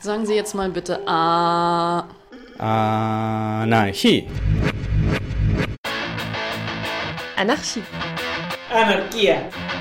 Sagen Sie jetzt mal bitte A. Anarchie. Anarchie. Anarchia.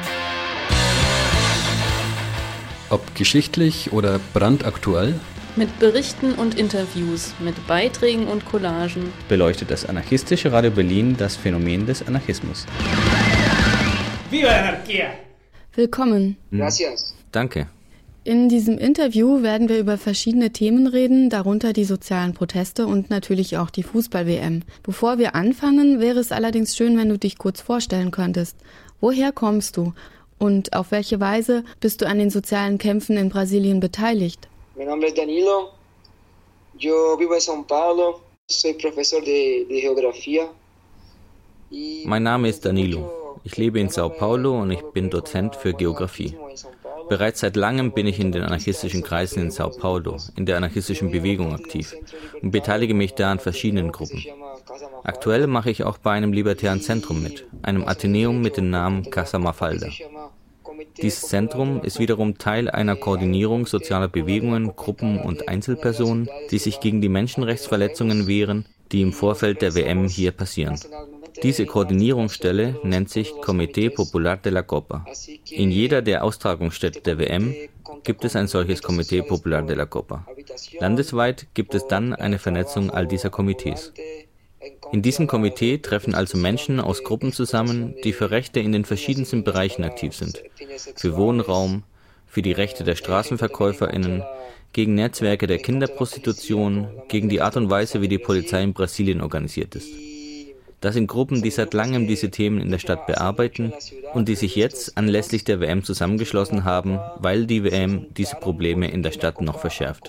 Ob geschichtlich oder brandaktuell, Mit Berichten und Interviews, mit Beiträgen und Collagen beleuchtet das anarchistische Radio Berlin das Phänomen des Anarchismus. Viva la Anarchia! Willkommen. Gracias. Danke. In diesem Interview werden wir über verschiedene Themen reden, darunter die sozialen Proteste und natürlich auch die Fußball-WM. Bevor wir anfangen, wäre es allerdings schön, wenn du dich kurz vorstellen könntest. Woher kommst du und auf welche Weise bist du an den sozialen Kämpfen in Brasilien beteiligt? Mi nombre es Danilo. Yo vivo en São Paulo. Soy profesor de Geografía. Mein Name ist Danilo. Ich lebe in Sao Paulo und ich bin Dozent für Geografie. Bereits seit langem bin ich in den anarchistischen Kreisen in Sao Paulo, in der anarchistischen Bewegung aktiv und beteilige mich da an verschiedenen Gruppen. Aktuell mache ich auch bei einem libertären Zentrum mit, einem Athenäum mit dem Namen Casa Mafalda. Dieses Zentrum ist wiederum Teil einer Koordinierung sozialer Bewegungen, Gruppen und Einzelpersonen, die sich gegen die Menschenrechtsverletzungen wehren, die im Vorfeld der WM hier passieren. Diese Koordinierungsstelle nennt sich Comité Popular de la Copa. In jeder der Austragungsstätten der WM gibt es ein solches Comité Popular de la Copa. Landesweit gibt es dann eine Vernetzung all dieser Komitees. In diesem Komitee treffen also Menschen aus Gruppen zusammen, die für Rechte in den verschiedensten Bereichen aktiv sind. Für Wohnraum, für die Rechte der StraßenverkäuferInnen, gegen Netzwerke der Kinderprostitution, gegen die Art und Weise, wie die Polizei in Brasilien organisiert ist. Das sind Gruppen, die seit langem diese Themen in der Stadt bearbeiten und die sich jetzt anlässlich der WM zusammengeschlossen haben, weil die WM diese Probleme in der Stadt noch verschärft.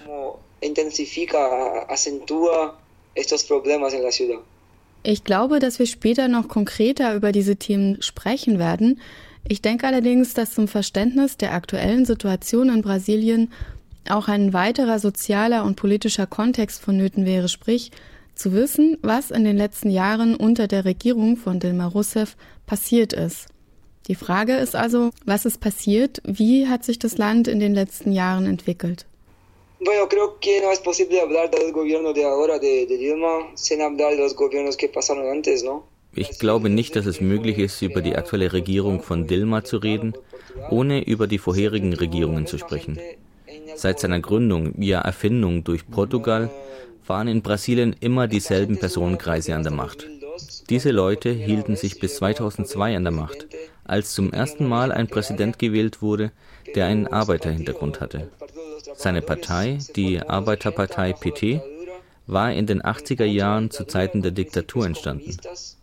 Ich glaube, dass wir später noch konkreter über diese Themen sprechen werden. Ich denke allerdings, dass zum Verständnis der aktuellen Situation in Brasilien auch ein weiterer sozialer und politischer Kontext vonnöten wäre, sprich zu wissen, was in den letzten Jahren unter der Regierung von Dilma Rousseff passiert ist. Die Frage ist also, was ist passiert? Wie hat sich das Land in den letzten Jahren entwickelt? Bueno, creo que no es posible hablar del gobierno de ahora de Dilma sin hablar de los gobiernos que pasaron antes, ¿no? Ich glaube nicht, dass es möglich ist, über die aktuelle Regierung von Dilma zu reden, ohne über die vorherigen Regierungen zu sprechen. Seit seiner Gründung, ja Erfindung durch Portugal, waren in Brasilien immer dieselben Personenkreise an der Macht. Diese Leute hielten sich bis 2002 an der Macht, als zum ersten Mal ein Präsident gewählt wurde, der einen Arbeiterhintergrund hatte. Seine Partei, die Arbeiterpartei PT, war in den 80er Jahren zu Zeiten der Diktatur entstanden.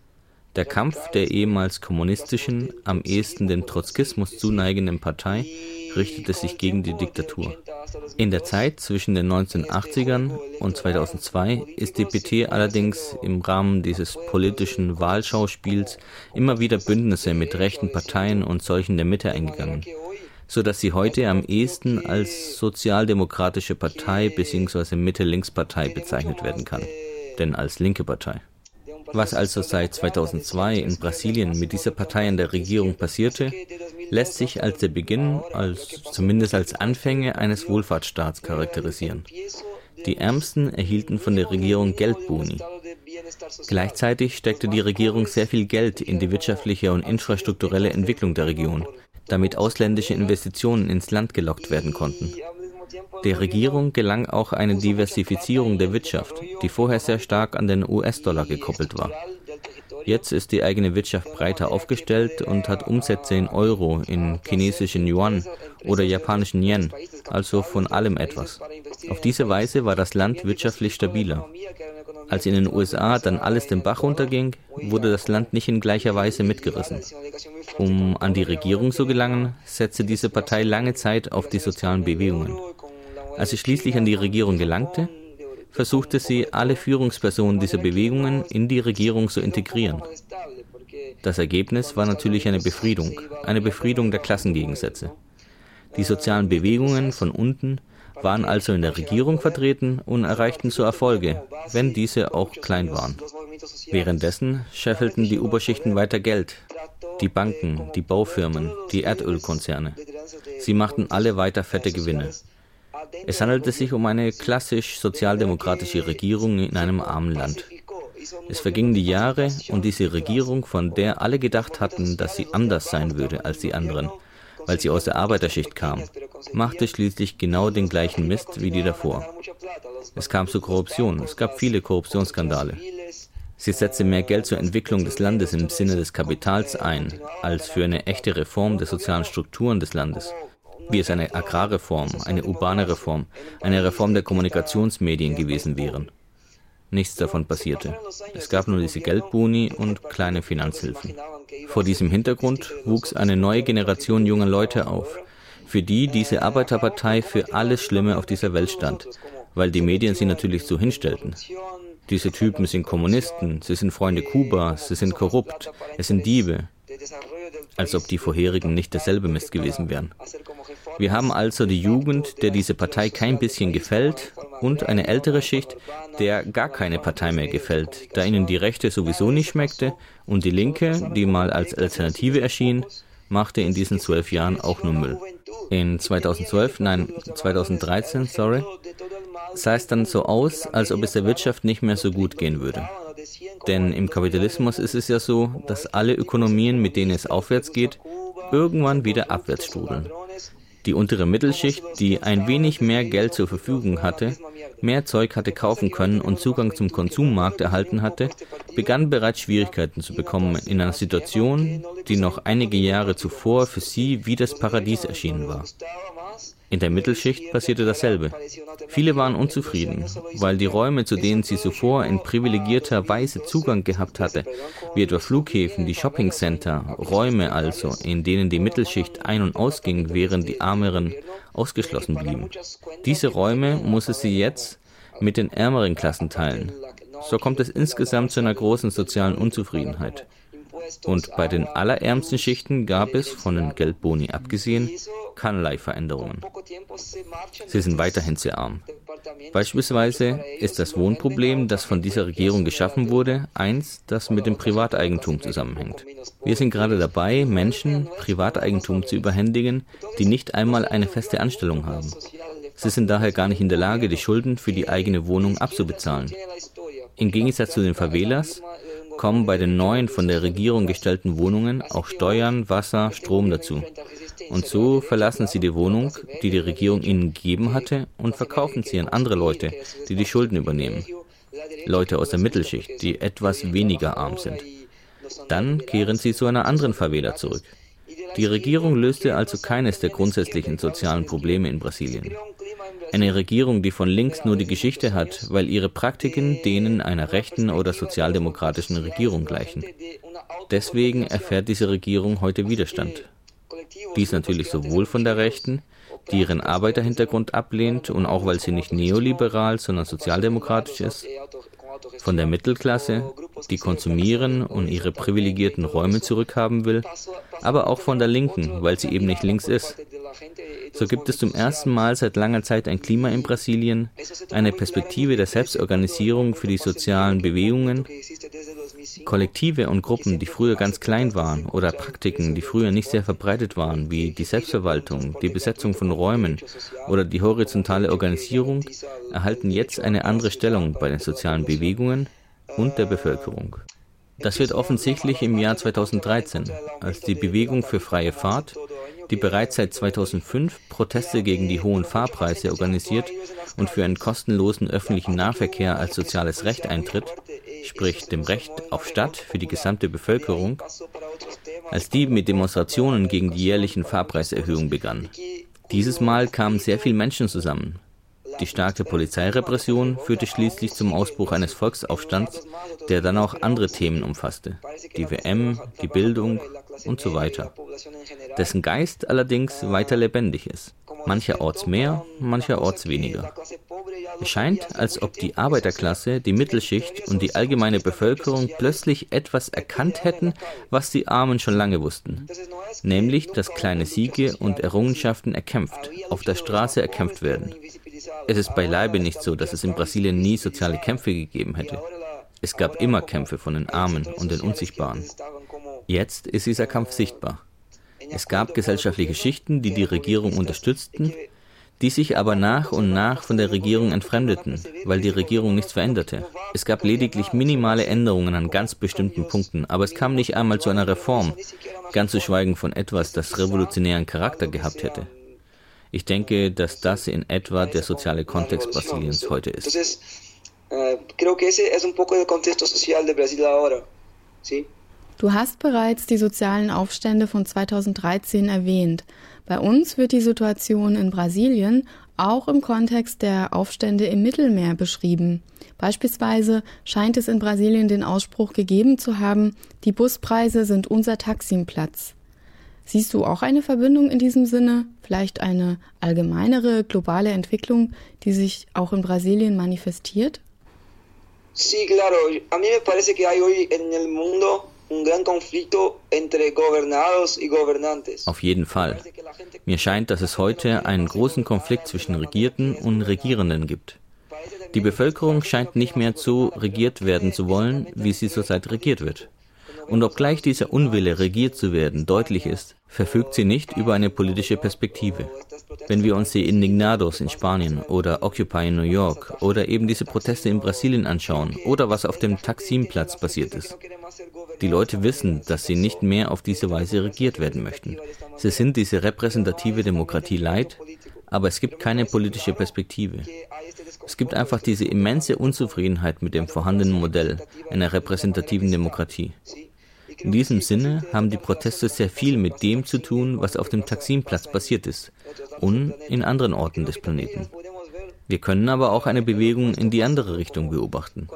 Der Kampf der ehemals kommunistischen, am ehesten dem Trotzkismus zuneigenden Partei richtete sich gegen die Diktatur. In der Zeit zwischen den 1980ern und 2002 ist die PT allerdings im Rahmen dieses politischen Wahlschauspiels immer wieder Bündnisse mit rechten Parteien und solchen der Mitte eingegangen, sodass sie heute am ehesten als sozialdemokratische Partei bzw. Mitte-Links-Partei bezeichnet werden kann, denn als linke Partei. Was also seit 2002 in Brasilien mit dieser Partei in der Regierung passierte, lässt sich als der Beginn, zumindest als Anfänge eines Wohlfahrtsstaats charakterisieren. Die Ärmsten erhielten von der Regierung Geldboni. Gleichzeitig steckte die Regierung sehr viel Geld in die wirtschaftliche und infrastrukturelle Entwicklung der Region, damit ausländische Investitionen ins Land gelockt werden konnten. Der Regierung gelang auch eine Diversifizierung der Wirtschaft, die vorher sehr stark an den US-Dollar gekoppelt war. Jetzt ist die eigene Wirtschaft breiter aufgestellt und hat Umsätze in Euro, in chinesischen Yuan oder japanischen Yen, also von allem etwas. Auf diese Weise war das Land wirtschaftlich stabiler. Als in den USA dann alles den Bach runterging, wurde das Land nicht in gleicher Weise mitgerissen. Um an die Regierung zu gelangen, setzte diese Partei lange Zeit auf die sozialen Bewegungen. Als sie schließlich an die Regierung gelangte, versuchte sie, alle Führungspersonen dieser Bewegungen in die Regierung zu integrieren. Das Ergebnis war natürlich eine Befriedung der Klassengegensätze. Die sozialen Bewegungen von unten waren also in der Regierung vertreten und erreichten so Erfolge, wenn diese auch klein waren. Währenddessen scheffelten die Oberschichten weiter Geld. Die Banken, die Baufirmen, die Erdölkonzerne. Sie machten alle weiter fette Gewinne. Es handelte sich um eine klassisch sozialdemokratische Regierung in einem armen Land. Es vergingen die Jahre und diese Regierung, von der alle gedacht hatten, dass sie anders sein würde als die anderen, weil sie aus der Arbeiterschicht kam, machte schließlich genau den gleichen Mist wie die davor. Es kam zu Korruption, es gab viele Korruptionsskandale. Sie setzte mehr Geld zur Entwicklung des Landes im Sinne des Kapitals ein, als für eine echte Reform der sozialen Strukturen des Landes, wie es eine Agrarreform, eine urbane Reform, eine Reform der Kommunikationsmedien gewesen wären. Nichts davon passierte. Es gab nur diese Geldboni und kleine Finanzhilfen. Vor diesem Hintergrund wuchs eine neue Generation junger Leute auf, für die diese Arbeiterpartei für alles Schlimme auf dieser Welt stand, weil die Medien sie natürlich so hinstellten. Diese Typen sind Kommunisten, sie sind Freunde Kubas, sie sind korrupt, es sind Diebe. Als ob die vorherigen nicht derselbe Mist gewesen wären. Wir haben also die Jugend, der diese Partei kein bisschen gefällt, und eine ältere Schicht, der gar keine Partei mehr gefällt, da ihnen die Rechte sowieso nicht schmeckte und die Linke, die mal als Alternative erschien, machte in diesen 12 Jahren auch nur Müll. In 2013, sah es dann so aus, als ob es der Wirtschaft nicht mehr so gut gehen würde. Denn im Kapitalismus ist es ja so, dass alle Ökonomien, mit denen es aufwärts geht, irgendwann wieder abwärts strudeln. Die untere Mittelschicht, die ein wenig mehr Geld zur Verfügung hatte, mehr Zeug hatte kaufen können und Zugang zum Konsummarkt erhalten hatte, begann bereits Schwierigkeiten zu bekommen in einer Situation, die noch einige Jahre zuvor für sie wie das Paradies erschienen war. In der Mittelschicht passierte dasselbe. Viele waren unzufrieden, weil die Räume, zu denen sie zuvor in privilegierter Weise Zugang gehabt hatte, wie etwa Flughäfen, die Shoppingcenter, Räume also, in denen die Mittelschicht ein- und ausging, während die Ärmeren ausgeschlossen blieben. Diese Räume musste sie jetzt mit den ärmeren Klassen teilen. So kommt es insgesamt zu einer großen sozialen Unzufriedenheit. Und bei den allerärmsten Schichten gab es, von den Geldboni abgesehen, keinerlei Veränderungen. Sie sind weiterhin sehr arm. Beispielsweise ist das Wohnproblem, das von dieser Regierung geschaffen wurde, eins, das mit dem Privateigentum zusammenhängt. Wir sind gerade dabei, Menschen Privateigentum zu überhändigen, die nicht einmal eine feste Anstellung haben. Sie sind daher gar nicht in der Lage, die Schulden für die eigene Wohnung abzubezahlen. Im Gegensatz zu den Favelas kommen bei den neuen von der Regierung gestellten Wohnungen auch Steuern, Wasser, Strom dazu. Und so verlassen sie die Wohnung, die die Regierung ihnen gegeben hatte, und verkaufen sie an andere Leute, die die Schulden übernehmen. Leute aus der Mittelschicht, die etwas weniger arm sind. Dann kehren sie zu einer anderen Favela zurück. Die Regierung löste also keines der grundsätzlichen sozialen Probleme in Brasilien. Eine Regierung, die von links nur die Geschichte hat, weil ihre Praktiken denen einer rechten oder sozialdemokratischen Regierung gleichen. Deswegen erfährt diese Regierung heute Widerstand. Dies natürlich sowohl von der Rechten, die ihren Arbeiterhintergrund ablehnt und auch weil sie nicht neoliberal, sondern sozialdemokratisch ist, von der Mittelklasse, die konsumieren und ihre privilegierten Räume zurückhaben will, aber auch von der Linken, weil sie eben nicht links ist. So gibt es zum ersten Mal seit langer Zeit ein Klima in Brasilien, eine Perspektive der Selbstorganisierung für die sozialen Bewegungen, Kollektive und Gruppen, die früher ganz klein waren, oder Praktiken, die früher nicht sehr verbreitet waren, wie die Selbstverwaltung, die Besetzung von Räumen oder die horizontale Organisierung, erhalten jetzt eine andere Stellung bei den sozialen Bewegungen und der Bevölkerung. Das wird offensichtlich im Jahr 2013, als die Bewegung für freie Fahrt, die bereits seit 2005 Proteste gegen die hohen Fahrpreise organisiert und für einen kostenlosen öffentlichen Nahverkehr als soziales Recht eintritt, sprich dem Recht auf Stadt für die gesamte Bevölkerung, als die mit Demonstrationen gegen die jährlichen Fahrpreiserhöhungen begann. Dieses Mal kamen sehr viele Menschen zusammen. Die starke Polizeirepression führte schließlich zum Ausbruch eines Volksaufstands, der dann auch andere Themen umfasste, die WM, die Bildung und so weiter, dessen Geist allerdings weiter lebendig ist, mancherorts mehr, mancherorts weniger. Es scheint, als ob die Arbeiterklasse, die Mittelschicht und die allgemeine Bevölkerung plötzlich etwas erkannt hätten, was die Armen schon lange wussten, nämlich, dass kleine Siege und Errungenschaften erkämpft, auf der Straße erkämpft werden. Es ist beileibe nicht so, dass es in Brasilien nie soziale Kämpfe gegeben hätte. Es gab immer Kämpfe von den Armen und den Unsichtbaren. Jetzt ist dieser Kampf sichtbar. Es gab gesellschaftliche Schichten, die die Regierung unterstützten, die sich aber nach und nach von der Regierung entfremdeten, weil die Regierung nichts veränderte. Es gab lediglich minimale Änderungen an ganz bestimmten Punkten, aber es kam nicht einmal zu einer Reform, ganz zu schweigen von etwas, das revolutionären Charakter gehabt hätte. Ich denke, dass das in etwa der soziale Kontext Brasiliens heute ist. Du hast bereits die sozialen Aufstände von 2013 erwähnt. Bei uns wird die Situation in Brasilien auch im Kontext der Aufstände im Mittelmeer beschrieben. Beispielsweise scheint es in Brasilien den Ausspruch gegeben zu haben, die Buspreise sind unser Taximplatz. Siehst du auch eine Verbindung in diesem Sinne? Vielleicht eine allgemeinere, globale Entwicklung, die sich auch in Brasilien manifestiert? Sí, claro. A mí me parece que hay hoy en el mundo un gran conflicto entre gobernados y gobernantes. Auf jeden Fall. Mir scheint, dass es heute einen großen Konflikt zwischen Regierten und Regierenden gibt. Die Bevölkerung scheint nicht mehr so regiert werden zu wollen, wie sie zurzeit regiert wird. Und obgleich dieser Unwille, regiert zu werden, deutlich ist, verfügt sie nicht über eine politische Perspektive. Wenn wir uns die Indignados in Spanien oder Occupy in New York oder eben diese Proteste in Brasilien anschauen oder was auf dem Taksimplatz passiert ist. Die Leute wissen, dass sie nicht mehr auf diese Weise regiert werden möchten. Sie sind diese repräsentative Demokratie leid, aber es gibt keine politische Perspektive. Es gibt einfach diese immense Unzufriedenheit mit dem vorhandenen Modell einer repräsentativen Demokratie. In diesem Sinne haben die Proteste sehr viel mit dem zu tun, was auf dem Taksimplatz passiert ist und in anderen Orten des Planeten. Wir können aber auch eine Bewegung in die andere Richtung beobachten.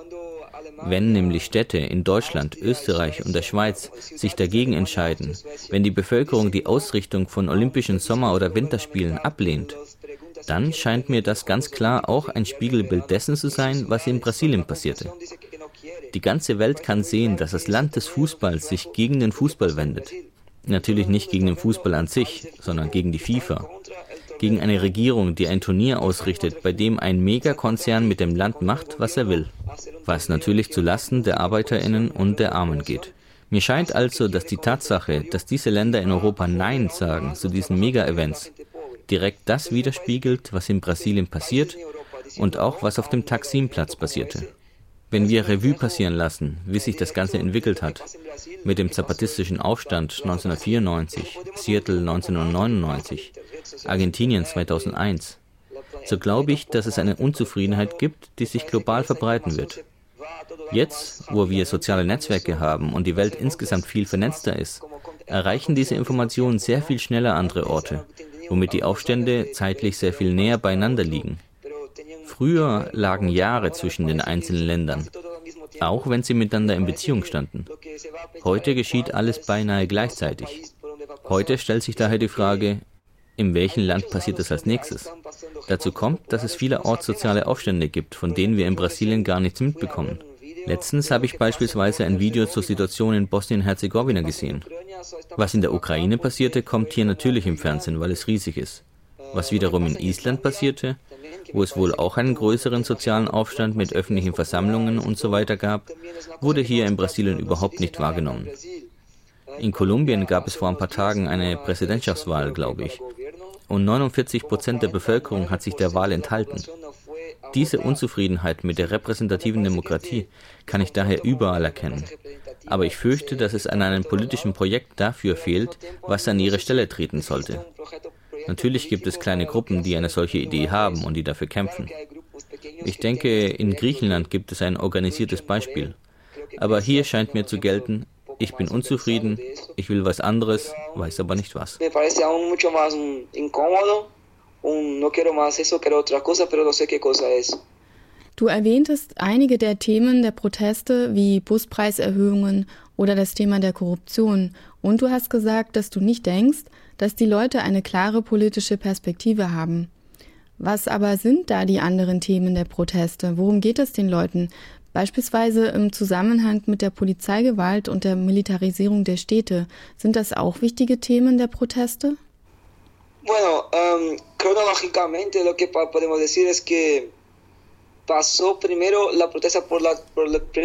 Wenn nämlich Städte in Deutschland, Österreich und der Schweiz sich dagegen entscheiden, wenn die Bevölkerung die Ausrichtung von Olympischen Sommer- oder Winterspielen ablehnt, dann scheint mir das ganz klar auch ein Spiegelbild dessen zu sein, was in Brasilien passierte. Die ganze Welt kann sehen, dass das Land des Fußballs sich gegen den Fußball wendet. Natürlich nicht gegen den Fußball an sich, sondern gegen die FIFA. Gegen eine Regierung, die ein Turnier ausrichtet, bei dem ein Megakonzern mit dem Land macht, was er will. Was natürlich zu Lasten der ArbeiterInnen und der Armen geht. Mir scheint also, dass die Tatsache, dass diese Länder in Europa Nein sagen zu diesen Mega-Events, direkt das widerspiegelt, was in Brasilien passiert und auch was auf dem Taksimplatz passierte. Wenn wir Revue passieren lassen, wie sich das Ganze entwickelt hat, mit dem zapatistischen Aufstand 1994, Seattle 1999, Argentinien 2001, so glaube ich, dass es eine Unzufriedenheit gibt, die sich global verbreiten wird. Jetzt, wo wir soziale Netzwerke haben und die Welt insgesamt viel vernetzter ist, erreichen diese Informationen sehr viel schneller andere Orte, womit die Aufstände zeitlich sehr viel näher beieinander liegen. Früher lagen Jahre zwischen den einzelnen Ländern, auch wenn sie miteinander in Beziehung standen. Heute geschieht alles beinahe gleichzeitig. Heute stellt sich daher die Frage, in welchem Land passiert es als nächstes? Dazu kommt, dass es vielerorts soziale Aufstände gibt, von denen wir in Brasilien gar nichts mitbekommen. Letztens habe ich beispielsweise ein Video zur Situation in Bosnien-Herzegowina gesehen. Was in der Ukraine passierte, kommt hier natürlich im Fernsehen, weil es riesig ist. Was wiederum in Island passierte, wo es wohl auch einen größeren sozialen Aufstand mit öffentlichen Versammlungen und so weiter gab, wurde hier in Brasilien überhaupt nicht wahrgenommen. In Kolumbien gab es vor ein paar Tagen eine Präsidentschaftswahl, glaube ich. Und 49% der Bevölkerung hat sich der Wahl enthalten. Diese Unzufriedenheit mit der repräsentativen Demokratie kann ich daher überall erkennen. Aber ich fürchte, dass es an einem politischen Projekt dafür fehlt, was an ihre Stelle treten sollte. Natürlich gibt es kleine Gruppen, die eine solche Idee haben und die dafür kämpfen. Ich denke, in Griechenland gibt es ein organisiertes Beispiel. Aber hier scheint mir zu gelten, ich bin unzufrieden, ich will was anderes, weiß aber nicht was. Du erwähntest einige der Themen der Proteste wie Buspreiserhöhungen oder das Thema der Korruption. Und du hast gesagt, dass du nicht denkst, dass die Leute eine klare politische Perspektive haben. Was aber sind da die anderen Themen der Proteste? Worum geht es den Leuten? Beispielsweise im Zusammenhang mit der Polizeigewalt und der Militarisierung der Städte. Sind das auch wichtige Themen der Proteste? Bueno, cronológicamente lo que podemos decir es que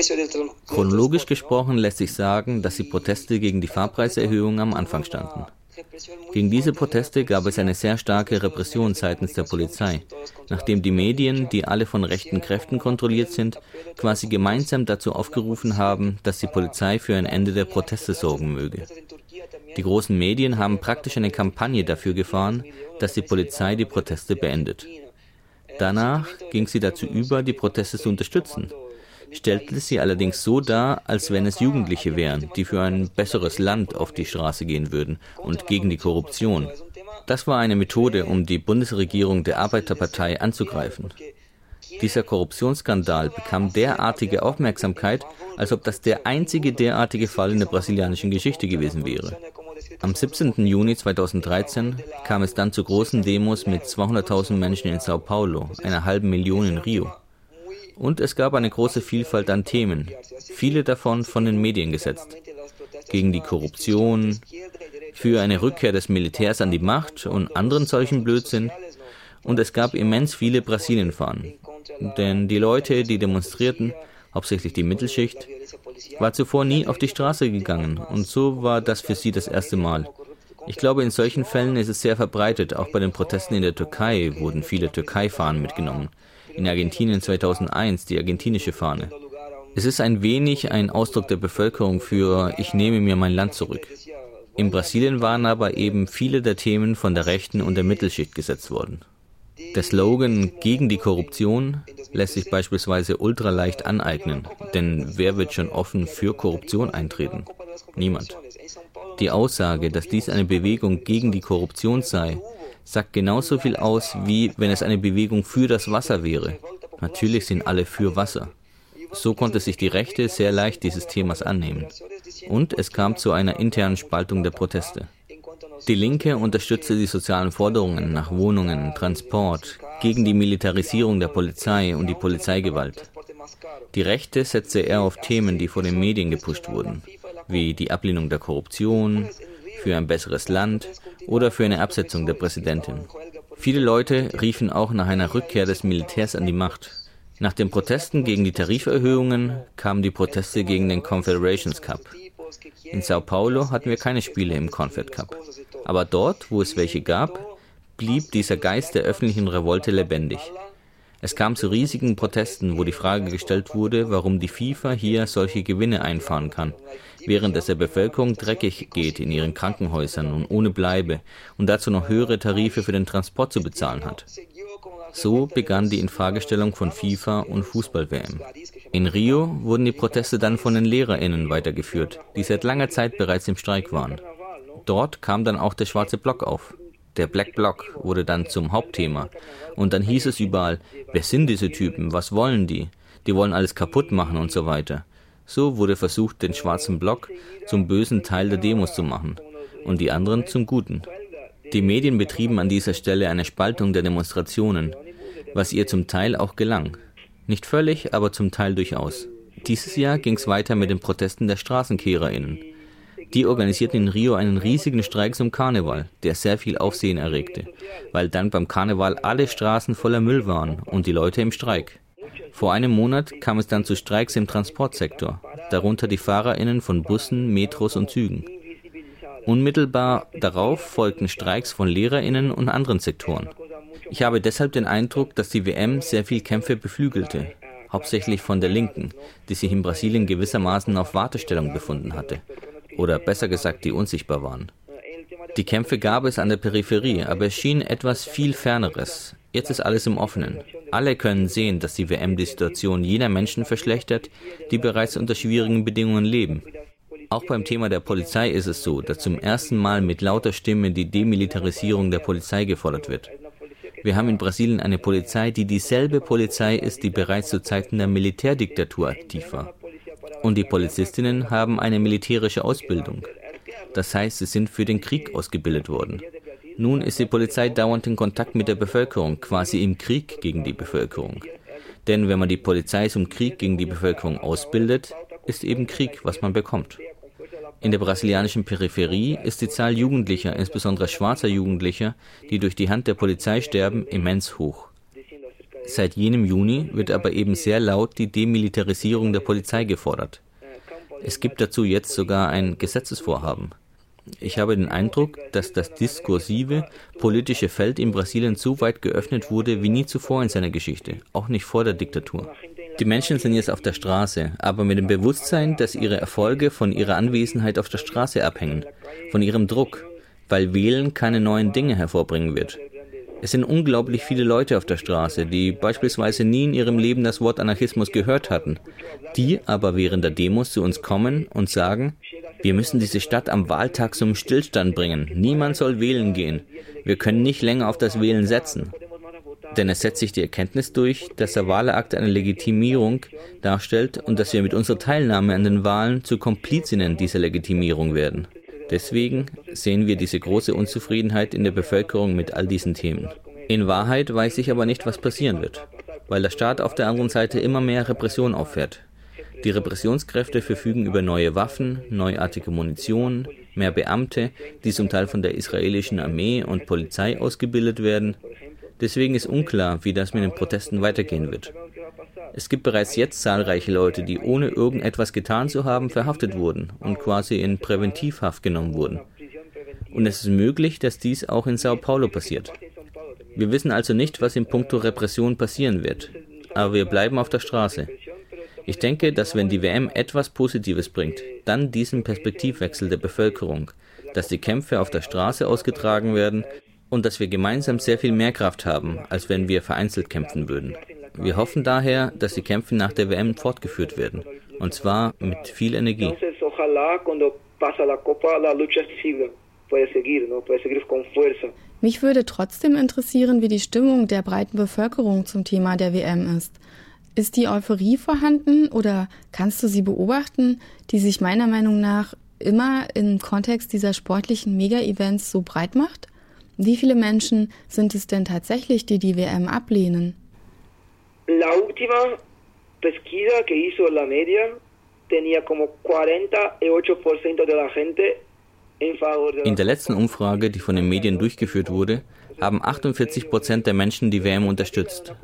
Chronologisch gesprochen lässt sich sagen, dass die Proteste gegen die Fahrpreiserhöhung am Anfang standen. Gegen diese Proteste gab es eine sehr starke Repression seitens der Polizei, nachdem die Medien, die alle von rechten Kräften kontrolliert sind, quasi gemeinsam dazu aufgerufen haben, dass die Polizei für ein Ende der Proteste sorgen möge. Die großen Medien haben praktisch eine Kampagne dafür gefahren, dass die Polizei die Proteste beendet. Danach ging sie dazu über, die Proteste zu unterstützen, stellte sie allerdings so dar, als wenn es Jugendliche wären, die für ein besseres Land auf die Straße gehen würden und gegen die Korruption. Das war eine Methode, um die Bundesregierung der Arbeiterpartei anzugreifen. Dieser Korruptionsskandal bekam derartige Aufmerksamkeit, als ob das der einzige derartige Fall in der brasilianischen Geschichte gewesen wäre. Am 17. Juni 2013 kam es dann zu großen Demos mit 200.000 Menschen in Sao Paulo, einer halben Million in Rio. Und es gab eine große Vielfalt an Themen, viele davon von den Medien gesetzt. Gegen die Korruption, für eine Rückkehr des Militärs an die Macht und anderen solchen Blödsinn. Und es gab immens viele Brasilien-Fahnen. Denn die Leute, die demonstrierten, hauptsächlich die Mittelschicht, war zuvor nie auf die Straße gegangen. Und so war das für sie das erste Mal. Ich glaube, in solchen Fällen ist es sehr verbreitet. Auch bei den Protesten in der Türkei wurden viele Türkei-Fahnen mitgenommen. In Argentinien 2001 die argentinische Fahne. Es ist ein wenig ein Ausdruck der Bevölkerung für „Ich nehme mir mein Land zurück". In Brasilien waren aber eben viele der Themen von der Rechten und der Mittelschicht gesetzt worden. Der Slogan „Gegen die Korruption" lässt sich beispielsweise ultraleicht aneignen, denn wer wird schon offen für Korruption eintreten? Niemand. Die Aussage, dass dies eine Bewegung gegen die Korruption sei, sagt genauso viel aus, wie wenn es eine Bewegung für das Wasser wäre. Natürlich sind alle für Wasser. So konnte sich die Rechte sehr leicht dieses Themas annehmen. Und es kam zu einer internen Spaltung der Proteste. Die Linke unterstützte die sozialen Forderungen nach Wohnungen, Transport, gegen die Militarisierung der Polizei und die Polizeigewalt. Die Rechte setzte eher auf Themen, die vor den Medien gepusht wurden, wie die Ablehnung der Korruption, für ein besseres Land oder für eine Absetzung der Präsidentin. Viele Leute riefen auch nach einer Rückkehr des Militärs an die Macht. Nach den Protesten gegen die Tariferhöhungen kamen die Proteste gegen den Confederations Cup. In Sao Paulo hatten wir keine Spiele im Confed Cup. Aber dort, wo es welche gab, blieb dieser Geist der öffentlichen Revolte lebendig. Es kam zu riesigen Protesten, wo die Frage gestellt wurde, warum die FIFA hier solche Gewinne einfahren kann, während es der Bevölkerung dreckig geht in ihren Krankenhäusern und ohne Bleibe und dazu noch höhere Tarife für den Transport zu bezahlen hat. So begann die Infragestellung von FIFA und Fußball-WM. In Rio wurden die Proteste dann von den LehrerInnen weitergeführt, die seit langer Zeit bereits im Streik waren. Dort kam dann auch der schwarze Block auf. Der Black Bloc wurde dann zum Hauptthema. Und dann hieß es überall, wer sind diese Typen, was wollen die? Die wollen alles kaputt machen und so weiter. So wurde versucht, den schwarzen Block zum bösen Teil der Demos zu machen und die anderen zum guten. Die Medien betrieben an dieser Stelle eine Spaltung der Demonstrationen, was ihr zum Teil auch gelang. Nicht völlig, aber zum Teil durchaus. Dieses Jahr ging es weiter mit den Protesten der StraßenkehrerInnen. Die organisierten in Rio einen riesigen Streik zum Karneval, der sehr viel Aufsehen erregte, weil dann beim Karneval alle Straßen voller Müll waren und die Leute im Streik. Vor einem Monat kam es dann zu Streiks im Transportsektor, darunter die FahrerInnen von Bussen, Metros und Zügen. Unmittelbar darauf folgten Streiks von LehrerInnen und anderen Sektoren. Ich habe deshalb den Eindruck, dass die WM sehr viel Kämpfe beflügelte, hauptsächlich von der Linken, die sich in Brasilien gewissermaßen auf Wartestellung befunden hatte. Oder besser gesagt, die unsichtbar waren. Die Kämpfe gab es an der Peripherie, aber es schien etwas viel Ferneres. Jetzt ist alles im Offenen. Alle können sehen, dass die WM die Situation jener Menschen verschlechtert, die bereits unter schwierigen Bedingungen leben. Auch beim Thema der Polizei ist es so, dass zum ersten Mal mit lauter Stimme die Demilitarisierung der Polizei gefordert wird. Wir haben in Brasilien eine Polizei, die dieselbe Polizei ist, die bereits zu Zeiten der Militärdiktatur aktiv war. Und die Polizistinnen haben eine militärische Ausbildung. Das heißt, sie sind für den Krieg ausgebildet worden. Nun ist die Polizei dauernd in Kontakt mit der Bevölkerung, quasi im Krieg gegen die Bevölkerung. Denn wenn man die Polizei zum Krieg gegen die Bevölkerung ausbildet, ist eben Krieg, was man bekommt. In der brasilianischen Peripherie ist die Zahl Jugendlicher, insbesondere schwarzer Jugendlicher, die durch die Hand der Polizei sterben, immens hoch. Seit jenem Juni wird aber eben sehr laut die Demilitarisierung der Polizei gefordert. Es gibt dazu jetzt sogar ein Gesetzesvorhaben. Ich habe den Eindruck, dass das diskursive, politische Feld in Brasilien so weit geöffnet wurde wie nie zuvor in seiner Geschichte, auch nicht vor der Diktatur. Die Menschen sind jetzt auf der Straße, aber mit dem Bewusstsein, dass ihre Erfolge von ihrer Anwesenheit auf der Straße abhängen, von ihrem Druck, weil Wählen keine neuen Dinge hervorbringen wird. Es sind unglaublich viele Leute auf der Straße, die beispielsweise nie in ihrem Leben das Wort Anarchismus gehört hatten, die aber während der Demos zu uns kommen und sagen, wir müssen diese Stadt am Wahltag zum Stillstand bringen, niemand soll wählen gehen, wir können nicht länger auf das Wählen setzen. Denn es setzt sich die Erkenntnis durch, dass der Wahlakt eine Legitimierung darstellt und dass wir mit unserer Teilnahme an den Wahlen zu Komplizinnen dieser Legitimierung werden. Deswegen sehen wir diese große Unzufriedenheit in der Bevölkerung mit all diesen Themen. In Wahrheit weiß ich aber nicht, was passieren wird, weil der Staat auf der anderen Seite immer mehr Repression auffährt. Die Repressionskräfte verfügen über neue Waffen, neuartige Munition, mehr Beamte, die zum Teil von der israelischen Armee und Polizei ausgebildet werden. Deswegen ist unklar, wie das mit den Protesten weitergehen wird. Es gibt bereits jetzt zahlreiche Leute, die ohne irgendetwas getan zu haben, verhaftet wurden und quasi in Präventivhaft genommen wurden. Und es ist möglich, dass dies auch in Sao Paulo passiert. Wir wissen also nicht, was in puncto Repression passieren wird, aber wir bleiben auf der Straße. Ich denke, dass wenn die WM etwas Positives bringt, dann diesen Perspektivwechsel der Bevölkerung, dass die Kämpfe auf der Straße ausgetragen werden und dass wir gemeinsam sehr viel mehr Kraft haben, als wenn wir vereinzelt kämpfen würden. Wir hoffen daher, dass die Kämpfe nach der WM fortgeführt werden, und zwar mit viel Energie. Mich würde trotzdem interessieren, wie die Stimmung der breiten Bevölkerung zum Thema der WM ist. Ist die Euphorie vorhanden oder kannst du sie beobachten, die sich meiner Meinung nach immer im Kontext dieser sportlichen Mega-Events so breit macht? Wie viele Menschen sind es denn tatsächlich, die die WM ablehnen? La última pesquisa que hizo la media tenía como 48% de la gente en favor de la. In der letzten Umfrage, die von den Medien durchgeführt wurde, haben 48% der Menschen die WM unterstützt.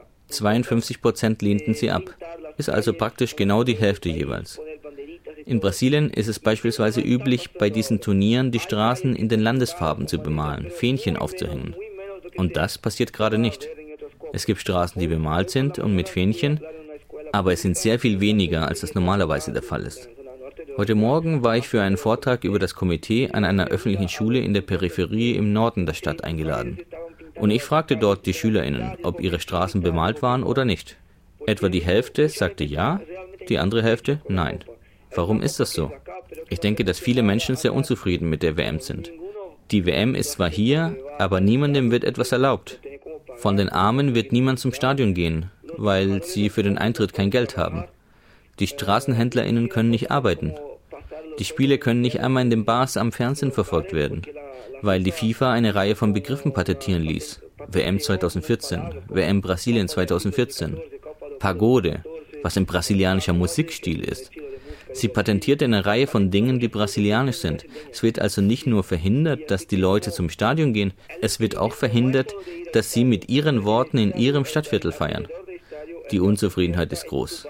52% lehnten sie ab. Ist also praktisch genau die Hälfte jeweils. In Brasilien ist es beispielsweise üblich, bei diesen Turnieren die Straßen in den Landesfarben zu bemalen, Fähnchen aufzuhängen. Und das passiert gerade nicht. Es gibt Straßen, die bemalt sind und mit Fähnchen, aber es sind sehr viel weniger, als das normalerweise der Fall ist. Heute Morgen war ich für einen Vortrag über das Komitee an einer öffentlichen Schule in der Peripherie im Norden der Stadt eingeladen. Und ich fragte dort die SchülerInnen, ob ihre Straßen bemalt waren oder nicht. Etwa die Hälfte sagte ja, die andere Hälfte nein. Warum ist das so? Ich denke, dass viele Menschen sehr unzufrieden mit der WM sind. Die WM ist zwar hier, aber niemandem wird etwas erlaubt. Von den Armen wird niemand zum Stadion gehen, weil sie für den Eintritt kein Geld haben. Die StraßenhändlerInnen können nicht arbeiten. Die Spiele können nicht einmal in den Bars am Fernsehen verfolgt werden, weil die FIFA eine Reihe von Begriffen patentieren ließ. WM 2014, WM Brasilien 2014, Pagode, was ein brasilianischer Musikstil ist. Sie patentiert eine Reihe von Dingen, die brasilianisch sind. Es wird also nicht nur verhindert, dass die Leute zum Stadion gehen, es wird auch verhindert, dass sie mit ihren Worten in ihrem Stadtviertel feiern. Die Unzufriedenheit ist groß.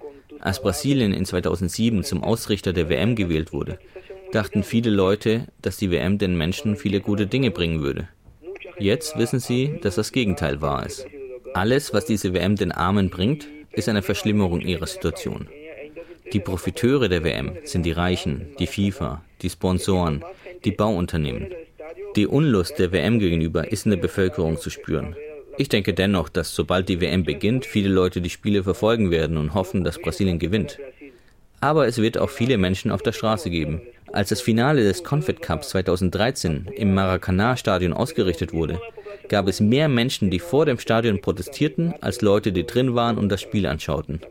Als Brasilien in 2007 zum Ausrichter der WM gewählt wurde, dachten viele Leute, dass die WM den Menschen viele gute Dinge bringen würde. Jetzt wissen sie, dass das Gegenteil wahr ist. Alles, was diese WM den Armen bringt, ist eine Verschlimmerung ihrer Situation. Die Profiteure der WM sind die Reichen, die FIFA, die Sponsoren, die Bauunternehmen. Die Unlust der WM gegenüber ist in der Bevölkerung zu spüren. Ich denke dennoch, dass sobald die WM beginnt, viele Leute die Spiele verfolgen werden und hoffen, dass Brasilien gewinnt. Aber es wird auch viele Menschen auf der Straße geben. Als das Finale des Confed Cups 2013 im Maracanã-Stadion ausgerichtet wurde, gab es mehr Menschen, die vor dem Stadion protestierten, als Leute, die drin waren und das Spiel anschauten.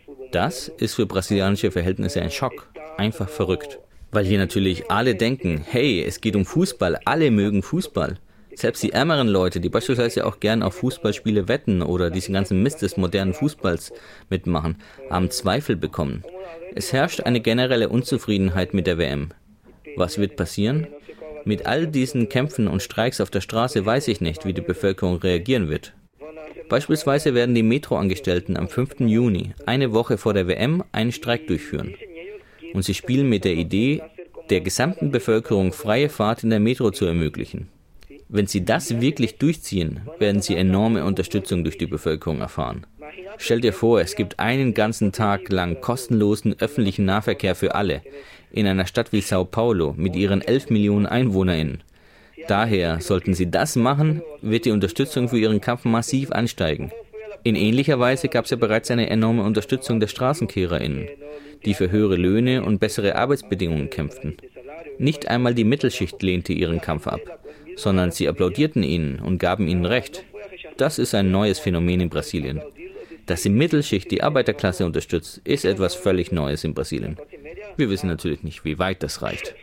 Das ist für brasilianische Verhältnisse ein Schock, einfach verrückt. Weil hier natürlich alle denken, hey, es geht um Fußball, alle mögen Fußball. Selbst die ärmeren Leute, die beispielsweise auch gern auf Fußballspiele wetten oder diesen ganzen Mist des modernen Fußballs mitmachen, haben Zweifel bekommen. Es herrscht eine generelle Unzufriedenheit mit der WM. Was wird passieren? Mit all diesen Kämpfen und Streiks auf der Straße weiß ich nicht, wie die Bevölkerung reagieren wird. Beispielsweise werden die Metroangestellten am 5. Juni, eine Woche vor der WM, einen Streik durchführen. Und sie spielen mit der Idee, der gesamten Bevölkerung freie Fahrt in der Metro zu ermöglichen. Wenn sie das wirklich durchziehen, werden sie enorme Unterstützung durch die Bevölkerung erfahren. Stell dir vor, es gibt einen ganzen Tag lang kostenlosen öffentlichen Nahverkehr für alle in einer Stadt wie Sao Paulo mit ihren 11 Millionen EinwohnerInnen. Daher, sollten sie das machen, wird die Unterstützung für ihren Kampf massiv ansteigen. In ähnlicher Weise gab es ja bereits eine enorme Unterstützung der StraßenkehrerInnen, die für höhere Löhne und bessere Arbeitsbedingungen kämpften. Nicht einmal die Mittelschicht lehnte ihren Kampf ab, sondern sie applaudierten ihnen und gaben ihnen Recht. Das ist ein neues Phänomen in Brasilien. Dass die Mittelschicht die Arbeiterklasse unterstützt, ist etwas völlig Neues in Brasilien. Wir wissen natürlich nicht, wie weit das reicht.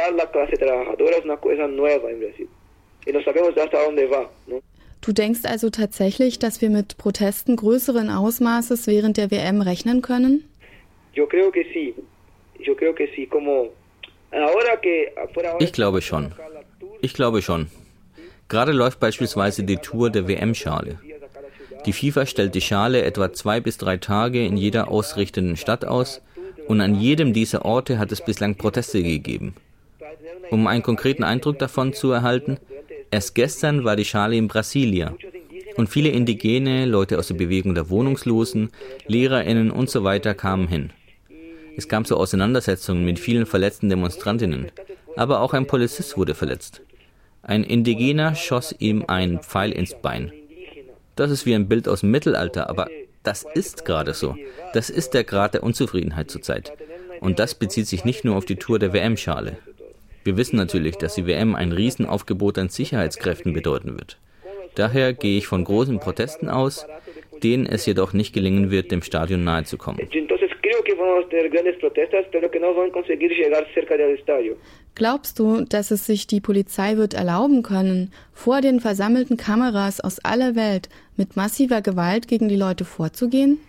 Du denkst also tatsächlich, dass wir mit Protesten größeren Ausmaßes während der WM rechnen können? Ich glaube schon. Gerade läuft beispielsweise die Tour der WM-Schale. Die FIFA stellt die Schale etwa 2 bis 3 Tage in jeder ausrichtenden Stadt aus und an jedem dieser Orte hat es bislang Proteste gegeben. Um einen konkreten Eindruck davon zu erhalten, erst gestern war die Schale in Brasilia und viele Indigene, Leute aus der Bewegung der Wohnungslosen, LehrerInnen und so weiter kamen hin. Es kam zu Auseinandersetzungen mit vielen verletzten Demonstrantinnen, aber auch ein Polizist wurde verletzt. Ein Indigener schoss ihm einen Pfeil ins Bein. Das ist wie ein Bild aus dem Mittelalter, aber das ist gerade so. Das ist der Grad der Unzufriedenheit zurzeit. Und das bezieht sich nicht nur auf die Tour der WM-Schale. Wir wissen natürlich, dass die WM ein Riesenaufgebot an Sicherheitskräften bedeuten wird. Daher gehe ich von großen Protesten aus, denen es jedoch nicht gelingen wird, dem Stadion nahe zu kommen. Glaubst du, dass es sich die Polizei wird erlauben können, vor den versammelten Kameras aus aller Welt mit massiver Gewalt gegen die Leute vorzugehen?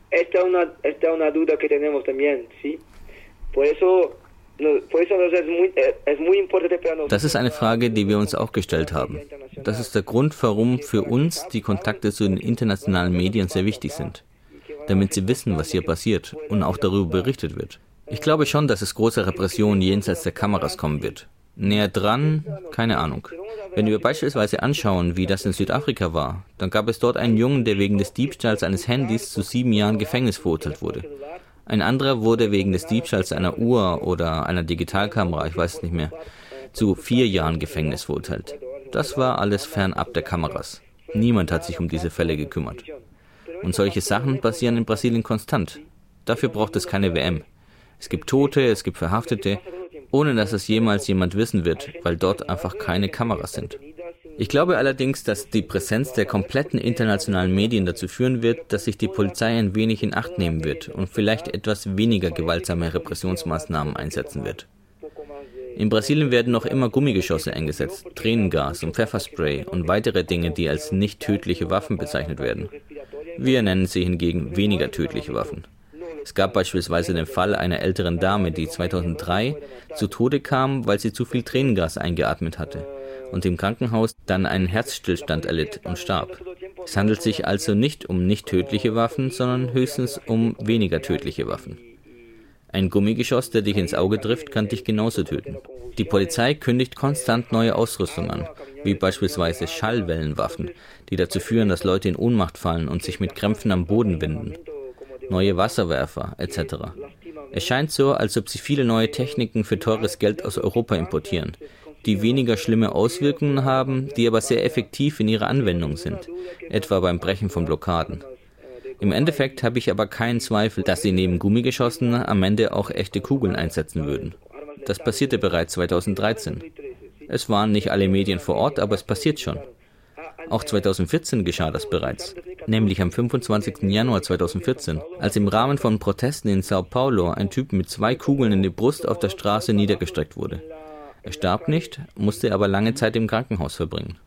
Das ist eine Frage, die wir uns auch gestellt haben. Das ist der Grund, warum für uns die Kontakte zu den internationalen Medien sehr wichtig sind, damit sie wissen, was hier passiert und auch darüber berichtet wird. Ich glaube schon, dass es große Repressionen jenseits der Kameras kommen wird. Näher dran, keine Ahnung. Wenn wir beispielsweise anschauen, wie das in Südafrika war, dann gab es dort einen Jungen, der wegen des Diebstahls eines Handys zu 7 Jahren Gefängnis verurteilt wurde. Ein anderer wurde wegen des Diebstahls einer Uhr oder einer Digitalkamera, ich weiß es nicht mehr, zu 4 Jahren Gefängnis verurteilt. Das war alles fernab der Kameras. Niemand hat sich um diese Fälle gekümmert. Und solche Sachen passieren in Brasilien konstant. Dafür braucht es keine WM. Es gibt Tote, es gibt Verhaftete, ohne dass es jemals jemand wissen wird, weil dort einfach keine Kameras sind. Ich glaube allerdings, dass die Präsenz der kompletten internationalen Medien dazu führen wird, dass sich die Polizei ein wenig in Acht nehmen wird und vielleicht etwas weniger gewaltsame Repressionsmaßnahmen einsetzen wird. In Brasilien werden noch immer Gummigeschosse eingesetzt, Tränengas und Pfefferspray und weitere Dinge, die als nicht tödliche Waffen bezeichnet werden. Wir nennen sie hingegen weniger tödliche Waffen. Es gab beispielsweise den Fall einer älteren Dame, die 2003 zu Tode kam, weil sie zu viel Tränengas eingeatmet hatte und im Krankenhaus dann einen Herzstillstand erlitt und starb. Es handelt sich also nicht um nicht tödliche Waffen, sondern höchstens um weniger tödliche Waffen. Ein Gummigeschoss, der dich ins Auge trifft, kann dich genauso töten. Die Polizei kündigt konstant neue Ausrüstung an, wie beispielsweise Schallwellenwaffen, die dazu führen, dass Leute in Ohnmacht fallen und sich mit Krämpfen am Boden winden. Neue Wasserwerfer etc. Es scheint so, als ob sie viele neue Techniken für teures Geld aus Europa importieren, die weniger schlimme Auswirkungen haben, die aber sehr effektiv in ihrer Anwendung sind, etwa beim Brechen von Blockaden. Im Endeffekt habe ich aber keinen Zweifel, dass sie neben Gummigeschossen am Ende auch echte Kugeln einsetzen würden. Das passierte bereits 2013. Es waren nicht alle Medien vor Ort, aber es passiert schon. Auch 2014 geschah das bereits, nämlich am 25. Januar 2014, als im Rahmen von Protesten in Sao Paulo ein Typ mit 2 Kugeln in die Brust auf der Straße niedergestreckt wurde. Er starb nicht, musste aber lange Zeit im Krankenhaus verbringen.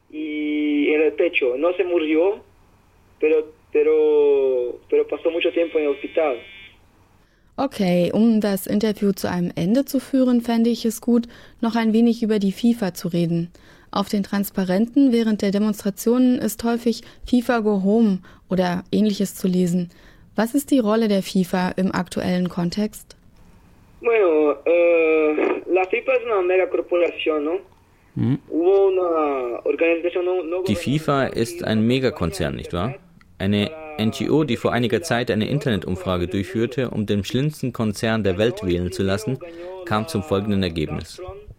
Okay, um das Interview zu einem Ende zu führen, fände ich es gut, noch ein wenig über die FIFA zu reden. Auf den Transparenten während der Demonstrationen ist häufig FIFA Go Home oder Ähnliches zu lesen. Was ist die Rolle der FIFA im aktuellen Kontext? Bueno, Die FIFA ist ein Megakonzern, nicht wahr? Eine NGO, die vor einiger Zeit eine Internetumfrage durchführte, um den schlimmsten Konzern der Welt wählen zu lassen, kam zum folgenden Ergebnis.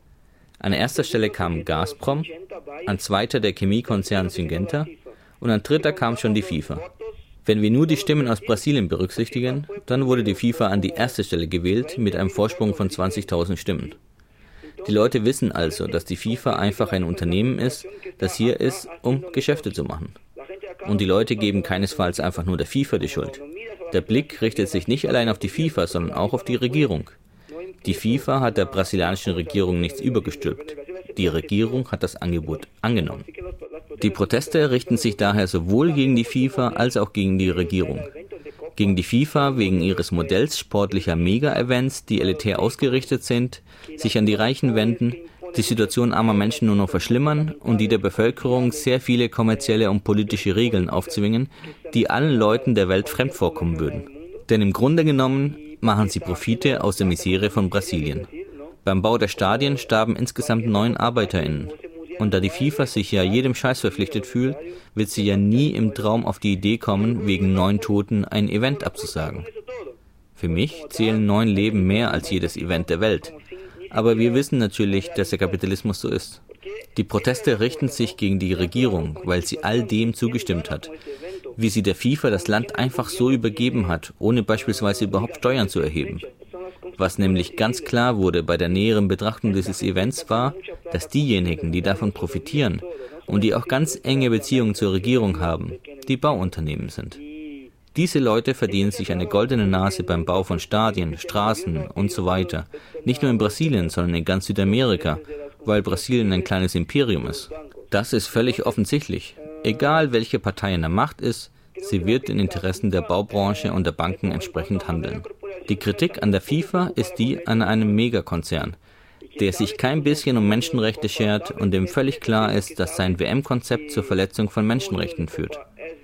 An erster Stelle kam Gazprom, an zweiter der Chemiekonzern Syngenta und an dritter kam schon die FIFA. Wenn wir nur die Stimmen aus Brasilien berücksichtigen, dann wurde die FIFA an die erste Stelle gewählt mit einem Vorsprung von 20.000 Stimmen. Die Leute wissen also, dass die FIFA einfach ein Unternehmen ist, das hier ist, um Geschäfte zu machen. Und die Leute geben keinesfalls einfach nur der FIFA die Schuld. Der Blick richtet sich nicht allein auf die FIFA, sondern auch auf die Regierung. Die FIFA hat der brasilianischen Regierung nichts übergestülpt. Die Regierung hat das Angebot angenommen. Die Proteste richten sich daher sowohl gegen die FIFA als auch gegen die Regierung. Gegen die FIFA wegen ihres Modells sportlicher Mega-Events, die elitär ausgerichtet sind, sich an die Reichen wenden, die Situation armer Menschen nur noch verschlimmern und die der Bevölkerung sehr viele kommerzielle und politische Regeln aufzwingen, die allen Leuten der Welt fremd vorkommen würden. Denn im Grunde genommen machen sie Profite aus der Misere von Brasilien. Beim Bau der Stadien starben insgesamt 9 ArbeiterInnen. Und da die FIFA sich ja jedem Scheiß verpflichtet fühlt, wird sie ja nie im Traum auf die Idee kommen, wegen 9 Toten ein Event abzusagen. Für mich zählen 9 Leben mehr als jedes Event der Welt. Aber wir wissen natürlich, dass der Kapitalismus so ist. Die Proteste richten sich gegen die Regierung, weil sie all dem zugestimmt hat. Wie sie der FIFA das Land einfach so übergeben hat, ohne beispielsweise überhaupt Steuern zu erheben. Was nämlich ganz klar wurde bei der näheren Betrachtung dieses Events war, dass diejenigen, die davon profitieren und die auch ganz enge Beziehungen zur Regierung haben, die Bauunternehmen sind. Diese Leute verdienen sich eine goldene Nase beim Bau von Stadien, Straßen und so weiter. Nicht nur in Brasilien, sondern in ganz Südamerika, weil Brasilien ein kleines Imperium ist. Das ist völlig offensichtlich. Egal welche Partei in der Macht ist, sie wird den Interessen der Baubranche und der Banken entsprechend handeln. Die Kritik an der FIFA ist die an einem Megakonzern, der sich kein bisschen um Menschenrechte schert und dem völlig klar ist, dass sein WM-Konzept zur Verletzung von Menschenrechten führt.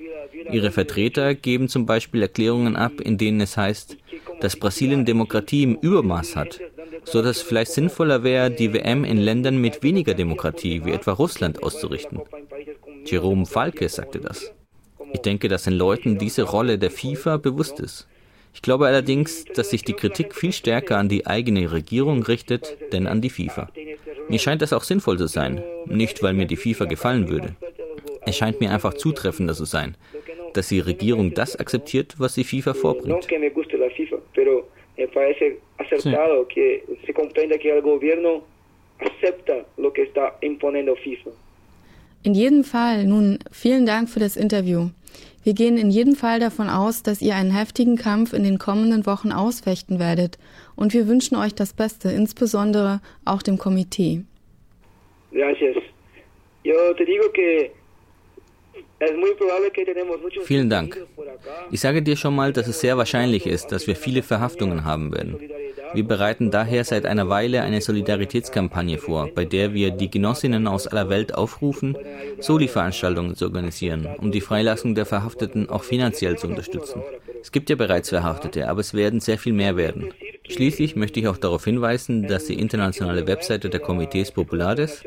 Ihre Vertreter geben zum Beispiel Erklärungen ab, in denen es heißt, dass Brasilien Demokratie im Übermaß hat, so dass es vielleicht sinnvoller wäre, die WM in Ländern mit weniger Demokratie, wie etwa Russland, auszurichten. Jerome Falke sagte das. Ich denke, dass den Leuten diese Rolle der FIFA bewusst ist. Ich glaube allerdings, dass sich die Kritik viel stärker an die eigene Regierung richtet, denn an die FIFA. Mir scheint das auch sinnvoll zu sein, nicht weil mir die FIFA gefallen würde. Es scheint mir einfach zutreffender zu sein, dass die Regierung das akzeptiert, was die FIFA vorbringt. In jedem Fall, nun, vielen Dank für das Interview. Wir gehen in jedem Fall davon aus, dass ihr einen heftigen Kampf in den kommenden Wochen ausfechten werdet. Und wir wünschen euch das Beste, insbesondere auch dem Komitee. Vielen Dank. Ich sage dir schon mal, dass es sehr wahrscheinlich ist, dass wir viele Verhaftungen haben werden. Wir bereiten daher seit einer Weile eine Solidaritätskampagne vor, bei der wir die Genossinnen aus aller Welt aufrufen, Soli-Veranstaltungen zu organisieren, um die Freilassung der Verhafteten auch finanziell zu unterstützen. Es gibt ja bereits Verhaftete, aber es werden sehr viel mehr werden. Schließlich möchte ich auch darauf hinweisen, dass die internationale Webseite der Comités Populares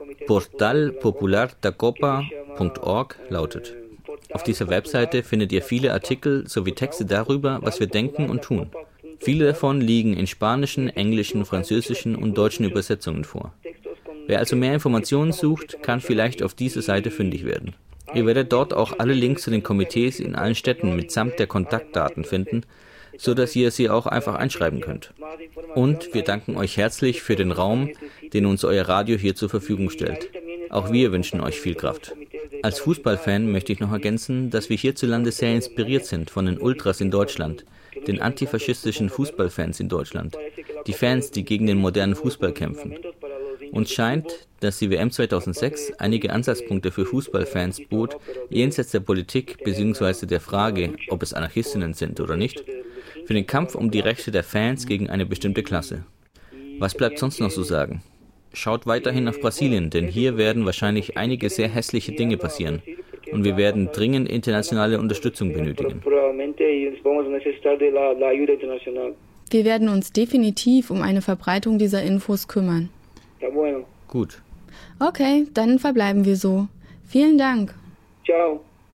portalpopulardacopa.org lautet. Auf dieser Webseite findet ihr viele Artikel sowie Texte darüber, was wir denken und tun. Viele davon liegen in spanischen, englischen, französischen und deutschen Übersetzungen vor. Wer also mehr Informationen sucht, kann vielleicht auf dieser Seite fündig werden. Ihr werdet dort auch alle Links zu den Komitees in allen Städten mitsamt der Kontaktdaten finden, so dass ihr sie auch einfach einschreiben könnt. Und wir danken euch herzlich für den Raum, den uns euer Radio hier zur Verfügung stellt. Auch wir wünschen euch viel Kraft. Als Fußballfan möchte ich noch ergänzen, dass wir hierzulande sehr inspiriert sind von den Ultras in Deutschland, den antifaschistischen Fußballfans in Deutschland, die Fans, die gegen den modernen Fußball kämpfen. Uns scheint, dass die WM 2006 einige Ansatzpunkte für Fußballfans bot, jenseits der Politik bzw. der Frage, ob es Anarchistinnen sind oder nicht, für den Kampf um die Rechte der Fans gegen eine bestimmte Klasse. Was bleibt sonst noch zu sagen? Schaut weiterhin auf Brasilien, denn hier werden wahrscheinlich einige sehr hässliche Dinge passieren. Und wir werden dringend internationale Unterstützung benötigen. Wir werden uns definitiv um eine Verbreitung dieser Infos kümmern. Gut. Okay, dann verbleiben wir so. Vielen Dank. Ciao.